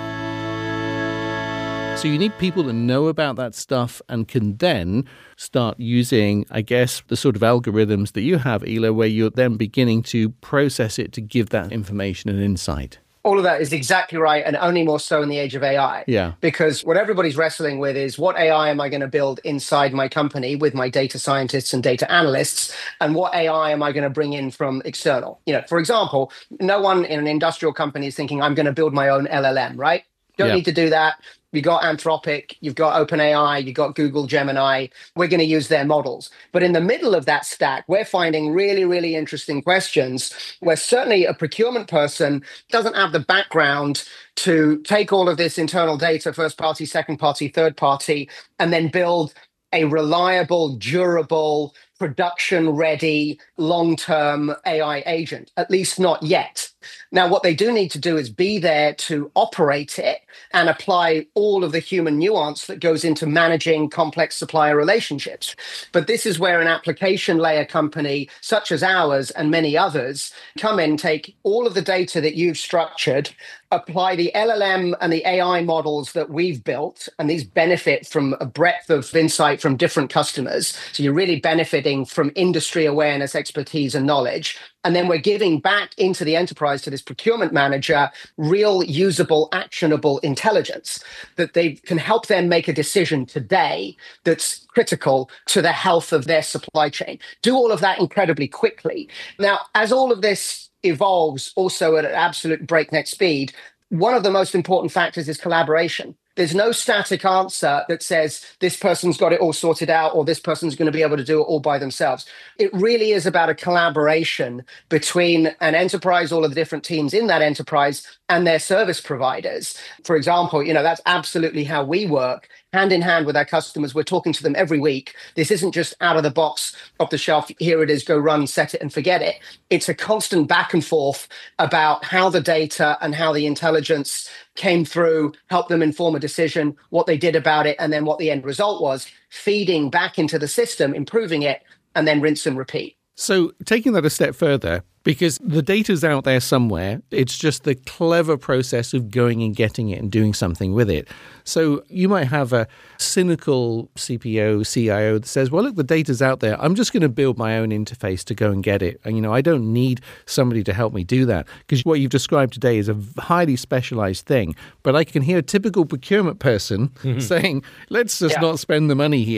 So you need people that know about that stuff and can then start using, I guess, the sort of algorithms that you have, Ela, where you're then beginning to process it to give that information and insight. All of that is exactly right, and only more so in the age of A I. Yeah. Because what everybody's wrestling with is, what A I am I going to build inside my company with my data scientists and data analysts, and what A I am I going to bring in from external? You know, for example, no one in an industrial company is thinking, I'm going to build my own L L M, right? Don't yeah. need to do that. You've got Anthropic, you've got OpenAI, you've got Google Gemini. We're going to use their models. But in the middle of that stack, we're finding really, really interesting questions where certainly a procurement person doesn't have the background to take all of this internal data, first party, second party, third party, and then build a reliable, durable, production-ready, long-term A I agent, at least not yet. Now, what they do need to do is be there to operate it and apply all of the human nuance that goes into managing complex supplier relationships. But this is where an application layer company such as ours and many others come in, take all of the data that you've structured, apply the L L M and the A I models that we've built, and these benefit from a breadth of insight from different customers. So you're really benefiting from industry awareness, expertise, and knowledge. And then we're giving back into the enterprise to this procurement manager real, usable, actionable intelligence that they can help them make a decision today that's critical to the health of their supply chain. Do all of that incredibly quickly. Now, as all of this evolves also at an absolute breakneck speed, one of the most important factors is collaboration. There's no static answer that says this person's got it all sorted out or this person's going to be able to do it all by themselves. It really is about a collaboration between an enterprise, all of the different teams in that enterprise, and their service providers. For example, you know, that's absolutely how we work. Hand in hand with our customers, we're talking to them every week. This isn't just out of the box, off the shelf, here it is, go run, set it and forget it. It's a constant back and forth about how the data and how the intelligence came through, helped them inform a decision, what they did about it, and then what the end result was, feeding back into the system, improving it, and then rinse and repeat. So taking that a step further, because the data's out there somewhere, it's just the clever process of going and getting it and doing something with it. So you might have a cynical C P O, C I O that says, well, look, the data's out there. I'm just going to build my own interface to go and get it. And, you know, I don't need somebody to help me do that, because what you've described today is a highly specialized thing. But I can hear a typical procurement person mm-hmm. saying, let's just yeah. not spend the money here.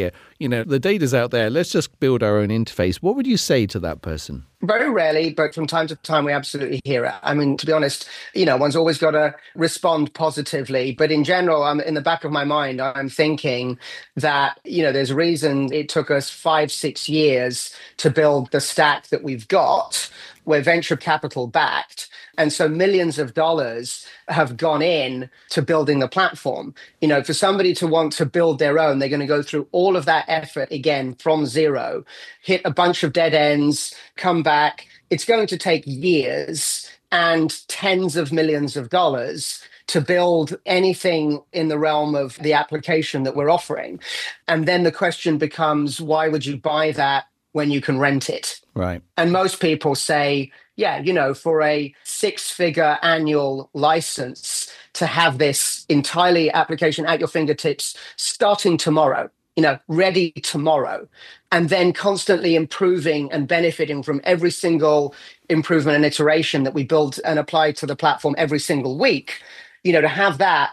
you know, the data's out there, let's just build our own interface. What would you say to that person? Very rarely, but from time to time, we absolutely hear it. I mean, to be honest, you know, one's always got to respond positively. But in general, I'm in the back of my mind, I'm thinking that, you know, there's a reason it took us five, six years to build the stack that we've got. We're venture capital backed. And so millions of dollars have gone in to building the platform. You know, for somebody to want to build their own, they're going to go through all of that effort again from zero, hit a bunch of dead ends, come back. It's going to take years and tens of millions of dollars to build anything in the realm of the application that we're offering. And then the question becomes, why would you buy that when you can rent it? Right. And most people say, yeah, you know, for a six-figure annual license to have this entirely application at your fingertips starting tomorrow, you know, ready tomorrow, and then constantly improving and benefiting from every single improvement and iteration that we build and apply to the platform every single week, you know, to have that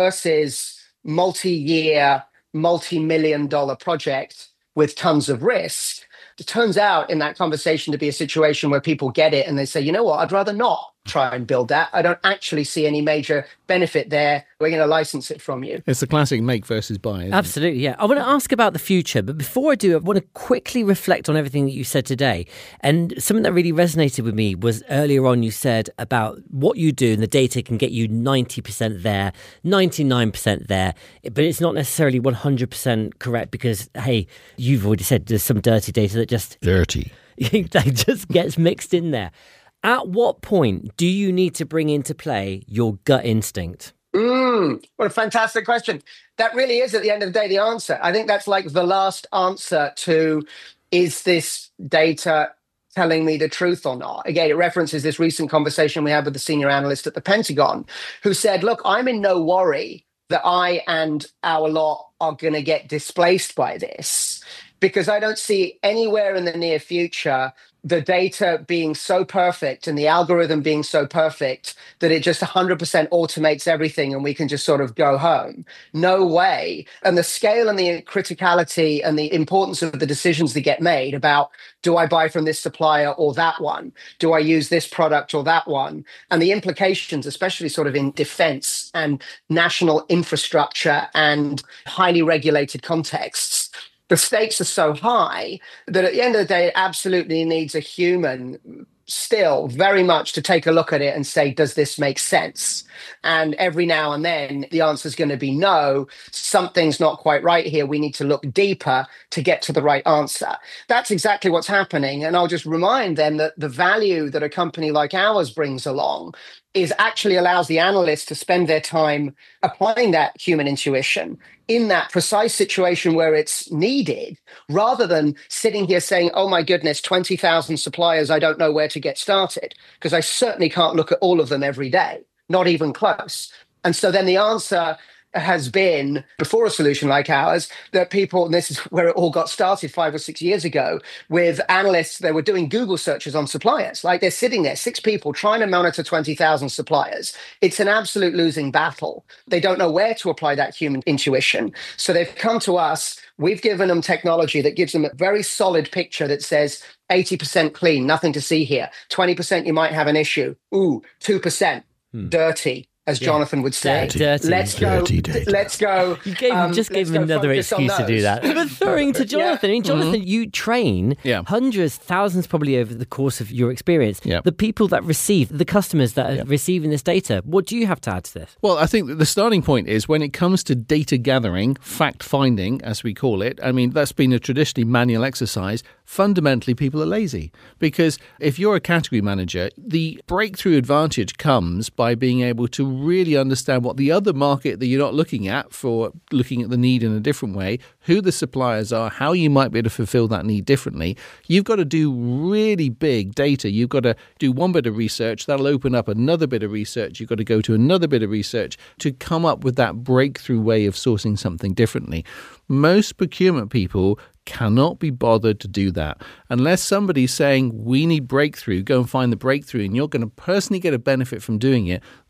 versus multi-year, multi-million dollar project with tons of risk. It turns out in that conversation to be a situation where people get it and they say, you know what, I'd rather not try and build that. I don't actually see any major benefit there. We're going to license it from you. It's the classic make versus buy. Isn't Absolutely, yeah. I want to ask about the future, but before I do, I want to quickly reflect on everything that you said today. And something that really resonated with me was earlier on you said about what you do and the data can get you ninety percent there, ninety-nine percent there, but it's not necessarily one hundred percent correct because, hey, you've already said there's some dirty data that just... Dirty. that just gets mixed in there. At what point do you need to bring into play your gut instinct? Mm, what a fantastic question. That really is, at the end of the day, the answer. I think that's like the last answer to, is this data telling me the truth or not? Again, it references this recent conversation we had with the senior analyst at the Pentagon, who said, look, I'm in no worry that I and our lot are going to get displaced by this, because I don't see anywhere in the near future the data being so perfect and the algorithm being so perfect that it just one hundred percent automates everything and we can just sort of go home. No way. And the scale and the criticality and the importance of the decisions that get made about, do I buy from this supplier or that one? Do I use this product or that one? And the implications, especially sort of in defense and national infrastructure and highly regulated contexts, the stakes are so high that at the end of the day, it absolutely needs a human still very much to take a look at it and say, does this make sense? And every now and then, the answer is going to be no, something's not quite right here. We need to look deeper to get to the right answer. That's exactly what's happening. And I'll just remind them that the value that a company like ours brings along is actually allows the analysts to spend their time applying that human intuition in that precise situation where it's needed, rather than sitting here saying, oh my goodness, twenty thousand suppliers, I don't know where to get started, because I certainly can't look at all of them every day, not even close. And so then the answer has been, before a solution like ours, that people, and this is where it all got started five or six years ago, with analysts, they were doing Google searches on suppliers. Like they're sitting there, six people trying to monitor twenty thousand suppliers. It's an absolute losing battle. They don't know where to apply that human intuition. So they've come to us. We've given them technology that gives them a very solid picture that says eighty percent clean, nothing to see here. twenty percent you might have an issue. Ooh, two percent hmm. dirty. As Jonathan yeah. would say, dirty. let's go. Dirty let's go. You gave, um, just gave him another excuse to do that. Referring to Jonathan, yeah. I mean, Jonathan, mm-hmm. you train yeah. hundreds, thousands, probably over the course of your experience. Yeah. The people that receive, the customers that are yeah. receiving this data. What do you have to add to this? Well, I think that the starting point is when it comes to data gathering, fact finding, as we call it. I mean, that's been a traditionally manual exercise. Fundamentally, people are lazy, because if you're a category manager, the breakthrough advantage comes by being able to really understand what the other market that you're not looking at, for looking at the need in a different way, who the suppliers are, how you might be able to fulfill that need differently. You've got to do really big data. You've got to do one bit of research. That'll open up another bit of research. You've got to go to another bit of research to come up with that breakthrough way of sourcing something differently. Most procurement people cannot be bothered to do that unless somebody's saying, we need breakthrough, go and find the breakthrough, and you're going to personally get a benefit from doing it.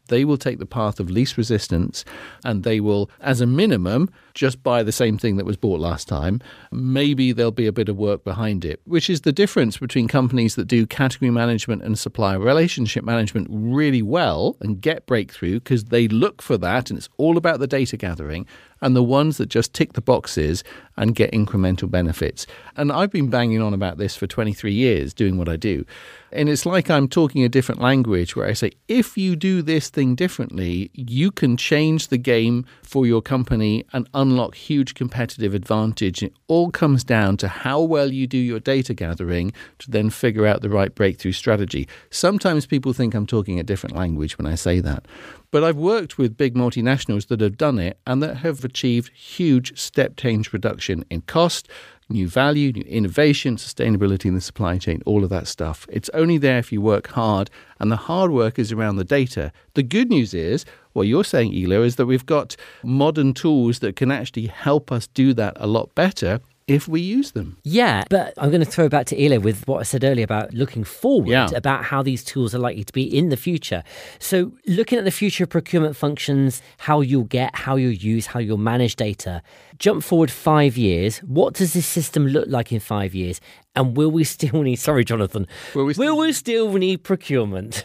They will take the path of least resistance, and they will, as a minimum, just buy the same thing that was bought last time. Maybe there'll be a bit of work behind it, which is the difference between companies that do category management and supplier relationship management really well and get breakthrough because they look for that and it's all about the data gathering, and the ones that just tick the boxes and get incremental benefits. And I've been banging on about this for twenty-three years doing what I do. And it's like I'm talking a different language where I say, if you do this thing differently, you can change the game for your company and unlock huge competitive advantage. It all comes down to how well you do your data gathering to then figure out the right breakthrough strategy. Sometimes people think I'm talking a different language when I say that. But I've worked with big multinationals that have done it and that have achieved huge step change reduction in cost, new value, new innovation, sustainability in the supply chain, all of that stuff. It's only there if you work hard, and the hard work is around the data. The good news is, what you're saying, Elo, is that we've got modern tools that can actually help us do that a lot better if we use them. Yeah, but I'm going to throw back to Elo with what I said earlier about looking forward, yeah. about how these tools are likely to be in the future. So looking at the future of procurement functions, how you'll get, how you'll use, how you'll manage data. Jump forward five years. What does this system look like in five years? And will we still need, sorry, Jonathan, will we, will we still need procurement?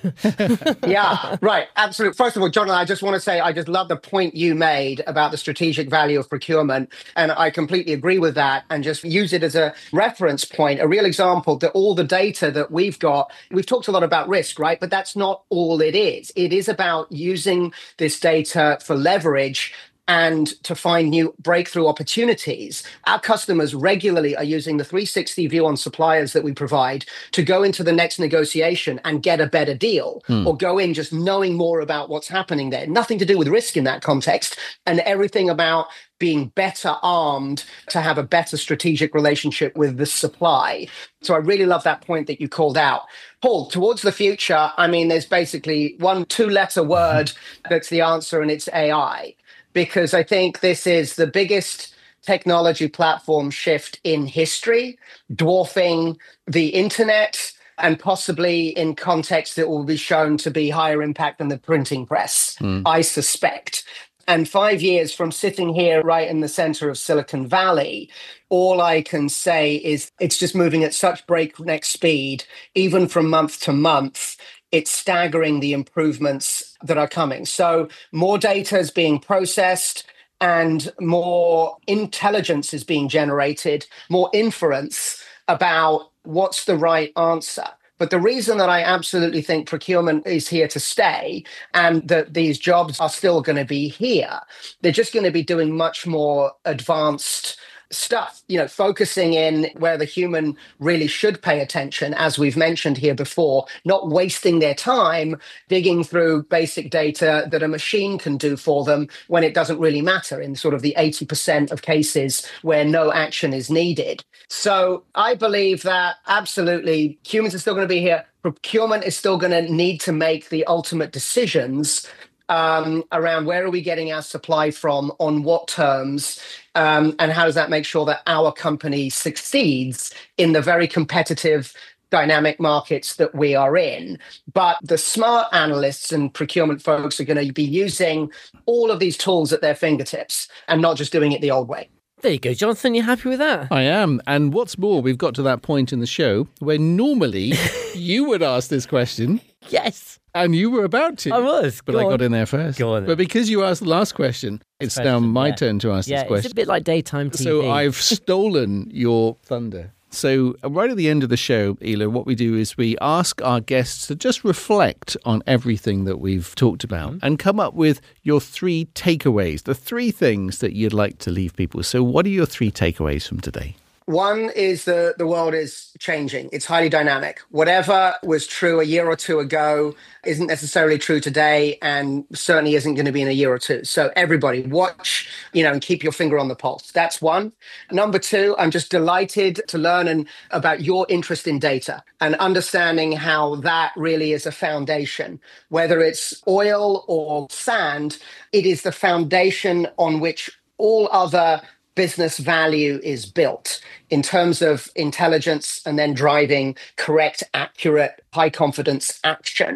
Yeah, right. Absolutely. First of all, Jonathan, I just want to say, I just love the point you made about the strategic value of procurement. And I completely agree with that, and just use it as a reference point, a real example that all the data that we've got, we've talked a lot about risk, right? But that's not all it is. It is about using this data for leverage and to find new breakthrough opportunities. Our customers regularly are using the three sixty view on suppliers that we provide to go into the next negotiation and get a better deal, mm. or go in just knowing more about what's happening there. Nothing to do with risk in that context, and everything about being better armed to have a better strategic relationship with the supply. So I really love that point that you called out. Paul, towards the future, I mean, there's basically one two-letter word that's the answer, and it's A I. Because I think this is the biggest technology platform shift in history, dwarfing the internet, and possibly in context that will be shown to be higher impact than the printing press, mm. I suspect. And five years from sitting here right in the center of Silicon Valley, all I can say is it's just moving at such breakneck speed, even from month to month. It's staggering the improvements that are coming. So more data is being processed and more intelligence is being generated, more inference about what's the right answer. But the reason that I absolutely think procurement is here to stay and that these jobs are still going to be here, they're just going to be doing much more advanced stuff, you know, focusing in where the human really should pay attention, as we've mentioned here before, not wasting their time digging through basic data that a machine can do for them when it doesn't really matter in sort of the eighty percent of cases where no action is needed. So I believe that absolutely humans are still going to be here. Procurement is still going to need to make the ultimate decisions Um, around where are we getting our supply from, on what terms, um, and how does that make sure that our company succeeds in the very competitive, dynamic markets that we are in. But the smart analysts and procurement folks are going to be using all of these tools at their fingertips and not just doing it the old way. There you go, Jonathan. You happy with that? I am. And what's more, we've got to that point in the show where normally you would ask this question. Yes. And you were about to. I was. But Go I on. got in there first. Go on. But because you asked the last question, it's question, now my yeah. turn to ask yeah, this question. It's a bit like daytime T V. So I've stolen your thunder. So right at the end of the show, Elo, what we do is we ask our guests to just reflect on everything that we've talked about and come up with your three takeaways, the three things that you'd like to leave people. So what are your three takeaways from today? One is the, the world is changing. It's highly dynamic. Whatever was true a year or two ago isn't necessarily true today, and certainly isn't going to be in a year or two. So everybody watch, you know, and keep your finger on the pulse. That's one. Number two, I'm just delighted to learn and about your interest in data and understanding how that really is a foundation. Whether it's oil or sand, it is the foundation on which all other business value is built in terms of intelligence and then driving correct, accurate, high confidence action.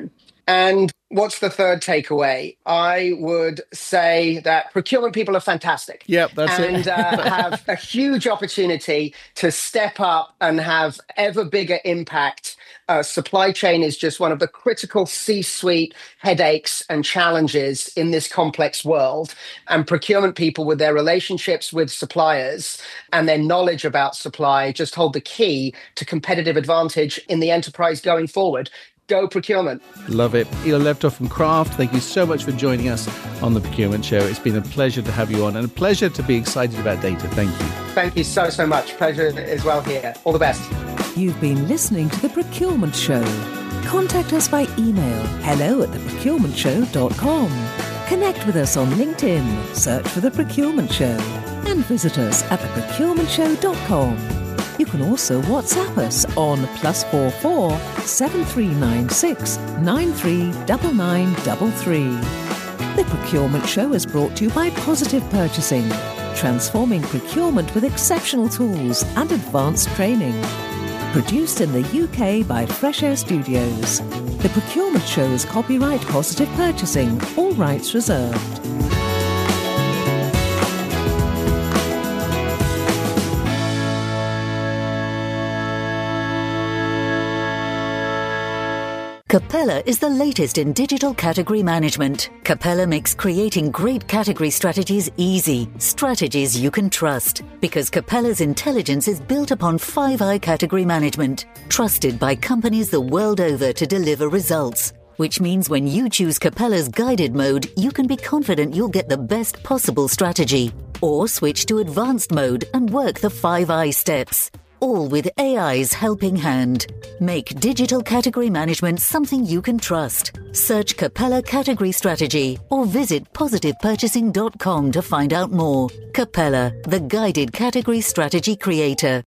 And what's the third takeaway? I would say that procurement people are fantastic. Yep, that's and, it. And uh, have a huge opportunity to step up and have ever bigger impact. Uh, supply chain is just one of the critical C-suite headaches and challenges in this complex world. And procurement people, with their relationships with suppliers and their knowledge about supply, just hold the key to competitive advantage in the enterprise going forward. Go procurement. Love it. Ilya Levtov from Kraft, thank you so much for joining us on The Procurement Show. It's been a pleasure to have you on and a pleasure to be excited about data. Thank you. Thank you so, so much. Pleasure as well here. All the best. You've been listening to The Procurement Show. Contact us by email, hello at the procurement show dot com. Connect with us on LinkedIn, search for The Procurement Show, and visit us at the procurement show dot com. You can also WhatsApp us on plus four four seven three nine six nine three nine nine three three. The Procurement Show is brought to you by Positive Purchasing, transforming procurement with exceptional tools and advanced training. Produced in the U K by Fresh Air Studios. The Procurement Show is copyright Positive Purchasing, all rights reserved. Capella is the latest in digital category management. Capella makes creating great category strategies easy, strategies you can trust. Because Capella's intelligence is built upon five I category management, trusted by companies the world over to deliver results. Which means when you choose Capella's guided mode, you can be confident you'll get the best possible strategy. Or switch to advanced mode and work the five I steps. All with A I's helping hand. Make digital category management something you can trust. Search Capella Category Strategy or visit positive purchasing dot com to find out more. Capella, the guided category strategy creator.